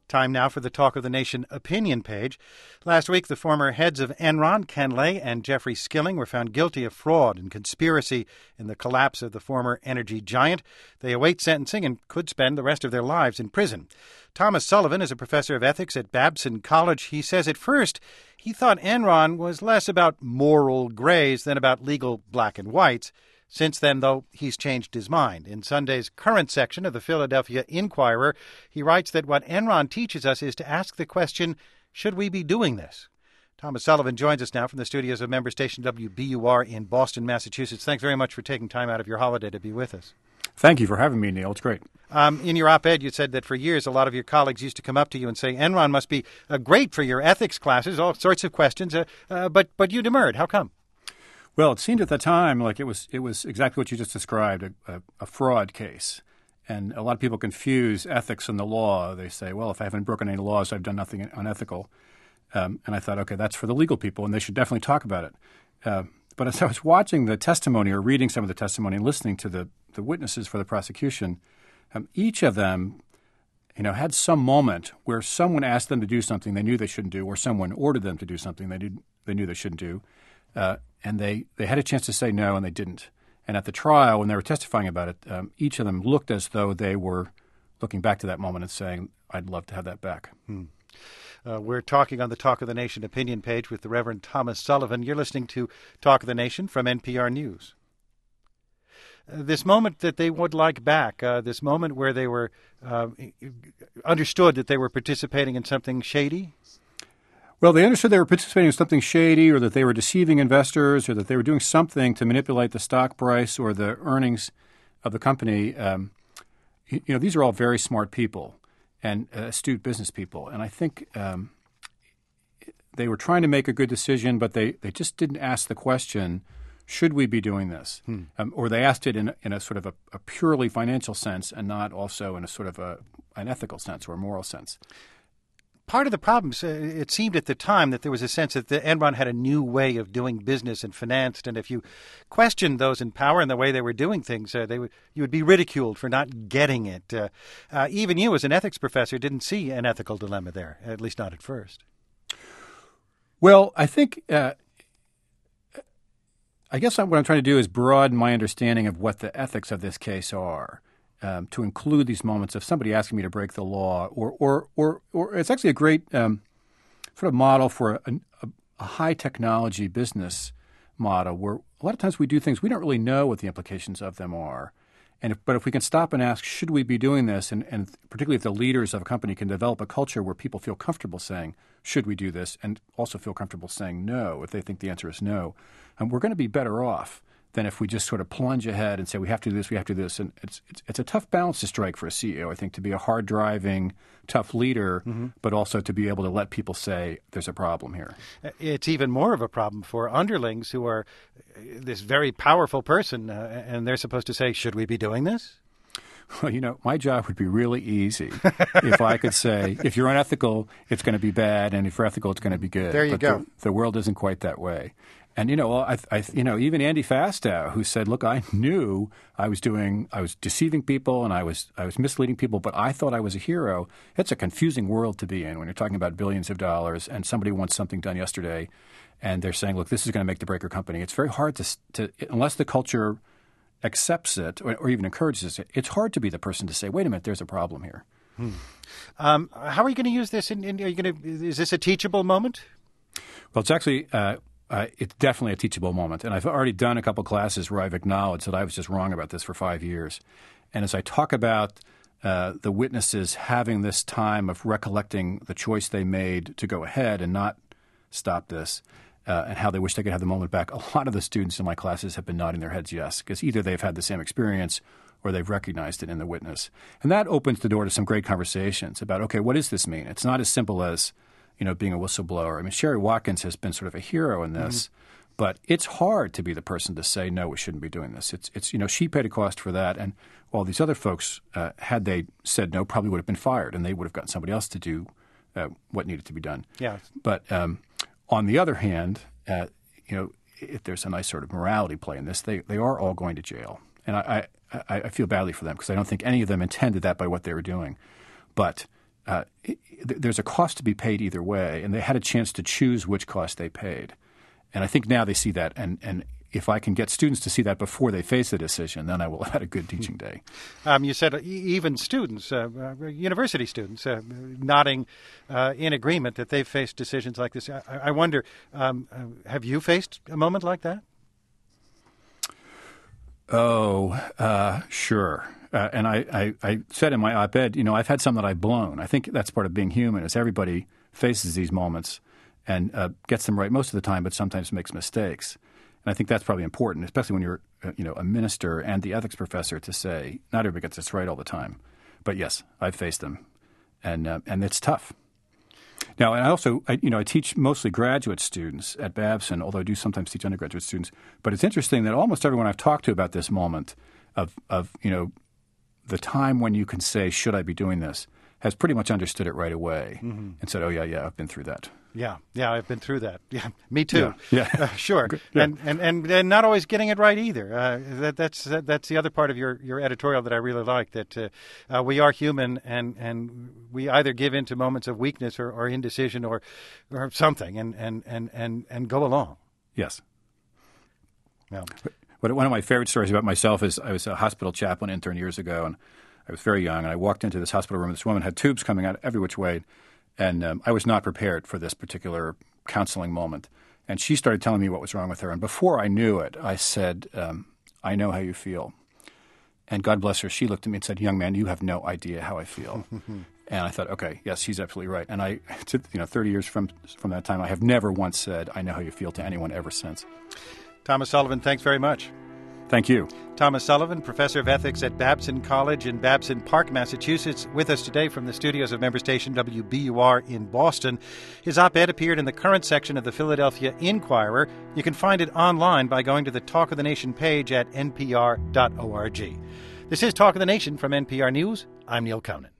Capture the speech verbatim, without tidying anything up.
Time now for the Talk of the Nation opinion page. Last week, the former heads of Enron, Ken Lay and Jeffrey Skilling, were found guilty of fraud and conspiracy in the collapse of the former energy giant. They await sentencing and could spend the rest of their lives in prison. Thomas Sullivan is a professor of ethics at Babson College. He says at first he thought Enron was less about moral grays than about legal black and whites. Since then, though, he's changed his mind. In Sunday's current section of the Philadelphia Inquirer, he writes that what Enron teaches us is to ask the question, should we be doing this? Thomas Sullivan joins us now from the studios of member station W B U R in Boston, Massachusetts. Thanks very much for taking time out of your holiday to be with us. Thank you for having me, Neil. It's great. Um, in your op-ed, you said that for years a lot of your colleagues used to come up to you and say, Enron must be uh, great for your ethics classes, all sorts of questions, uh, uh, but, but you demurred. How come? Well, it seemed at the time like it was it was exactly what you just described, a, a, a fraud case. And a lot of people confuse ethics and the law. They say, well, if I haven't broken any laws, I've done nothing unethical. Um, and I thought, okay, that's for the legal people, and they should definitely talk about it. Uh, but as I was watching the testimony or reading some of the testimony and listening to the, the witnesses for the prosecution, um, each of them you know, had some moment where someone asked them to do something they knew they shouldn't do, or someone ordered them to do something they, did, they knew they shouldn't do. Uh, and they, they had a chance to say no, and they didn't. And at the trial, when they were testifying about it, um, each of them looked as though they were looking back to that moment and saying, I'd love to have that back. Hmm. Uh, we're talking on the Talk of the Nation opinion page with the Reverend Thomas Sullivan. You're listening to Talk of the Nation from N P R News. Uh, this moment that they would like back, uh, this moment where they were uh, understood that they were participating in something shady? Well, they understood they were participating in something shady, or that they were deceiving investors, or that they were doing something to manipulate the stock price or the earnings of the company. Um, you know, these are all very smart people and uh, astute business people. And I think um, they were trying to make a good decision, but they, they just didn't ask the question, should we be doing this? Hmm. Um, or they asked it in, in a sort of a, a purely financial sense and not also in a sort of a, an ethical sense or a moral sense. Part of the problem, uh, it seemed at the time that there was a sense that the Enron had a new way of doing business and financed, and if you questioned those in power and the way they were doing things, uh, they would, you would be ridiculed for not getting it. Uh, uh, even you, as an ethics professor, didn't see an ethical dilemma there, at least not at first. Well, I think uh, I guess what I'm trying to do is broaden my understanding of what the ethics of this case are. Um, to include these moments of somebody asking me to break the law, or or or, or it's actually a great um, sort of model for a, a, a high technology business model where a lot of times we do things we don't really know what the implications of them are. And if, but if we can stop and ask, should we be doing this, and, and particularly if the leaders of a company can develop a culture where people feel comfortable saying, should we do this, and also feel comfortable saying no if they think the answer is no, and we're going to be better off than if we just sort of plunge ahead and say we have to do this, we have to do this. And it's it's, it's a tough balance to strike for a C E O, I think, to be a hard-driving, tough leader, mm-hmm. but also to be able to let people say there's a problem here. It's even more of a problem for underlings who are this very powerful person, uh, and they're supposed to say, should we be doing this? Well, you know, my job would be really easy if I could say, if you're unethical, it's going to be bad, and if you're ethical, it's going to be good. There you but go. The, the world isn't quite that way. And, you know, I, I, you know, even Andy Fastow, who said, look, I knew I was doing, I was deceiving people and I was, I was misleading people, but I thought I was a hero. It's a confusing world to be in when you're talking about billions of dollars and somebody wants something done yesterday and they're saying, look, this is going to make the break your company. It's very hard to, to unless the culture accepts it or, or even encourages it, it's hard to be the person to say, wait a minute, there's a problem here. Hmm. Um, how are you going to use this? In, in, are you going to, is this a teachable moment? Well, it's actually uh, uh, it's definitely a teachable moment. And I've already done a couple classes where I've acknowledged that I was just wrong about this for five years. And as I talk about uh, the witnesses having this time of recollecting the choice they made to go ahead and not stop this, uh, and how they wish they could have the moment back, a lot of the students in my classes have been nodding their heads yes, because either they've had the same experience or they've recognized it in the witness. And that opens the door to some great conversations about, okay, what does this mean? It's not as simple as, you know, being a whistleblower. I mean, Sherry Watkins has been sort of a hero in this, mm-hmm. but it's hard to be the person to say, no, we shouldn't be doing this. It's, it's you know, she paid a cost for that, and all these other folks, uh, had they said no, probably would have been fired, and they would have gotten somebody else to do uh, what needed to be done. Yeah. But um, on the other hand, uh, you know, if there's a nice sort of morality play in this, they, they are all going to jail. And I, I, I feel badly for them because I don't think any of them intended that by what they were doing. But uh, it, th- there's a cost to be paid either way, and they had a chance to choose which cost they paid. And I think now they see that, and, and if I can get students to see that before they face the decision, then I will have had a good teaching day. Um, you said even students, uh, uh, university students, uh, nodding uh, in agreement that they've faced decisions like this. I, I wonder, um, uh, have you faced a moment like that? Oh, uh, sure. Uh, and I, I, I said in my op-ed, you know, I've had some that I've blown. I think that's part of being human, is everybody faces these moments and uh, gets them right most of the time, but sometimes makes mistakes. And I think that's probably important, especially when you're, uh, you know, a minister and the ethics professor, to say not everybody gets this right all the time. But yes, I've faced them, and uh, and it's tough. Now, and I also, I, you know, I teach mostly graduate students at Babson, although I do sometimes teach undergraduate students. But it's interesting that almost everyone I've talked to about this moment of, of you know, the time when you can say, should I be doing this, has pretty much understood it right away mm-hmm. and said, oh, yeah, yeah, I've been through that. Yeah, yeah, I've been through that. Yeah, me too. Yeah, yeah. Uh, sure. Yeah. And, and and and not always getting it right either. Uh, that, that's that, that's the other part of your, your editorial that I really like. That uh, uh, we are human, and, and we either give in to moments of weakness or, or indecision or or something, and and, and, and, and go along. Yes. Yeah. But one of my favorite stories about myself is I was a hospital chaplain intern years ago, and I was very young, and I walked into this hospital room. This woman had tubes coming out every which way. And um, I was not prepared for this particular counseling moment. And she started telling me what was wrong with her. And before I knew it, I said, um, I know how you feel. And God bless her, she looked at me and said, young man, you have no idea how I feel. And I thought, okay, yes, she's absolutely right. And I, you know, thirty years from from that time, I have never once said, I know how you feel to anyone ever since. Thomas Sullivan, thanks very much. Thank you. Thomas Sullivan, professor of ethics at Babson College in Babson Park, Massachusetts, with us today from the studios of member station W B U R in Boston. His op-ed appeared in the current section of the Philadelphia Inquirer. You can find it online by going to the Talk of the Nation page at n p r dot org. This is Talk of the Nation from N P R News. I'm Neil Conan.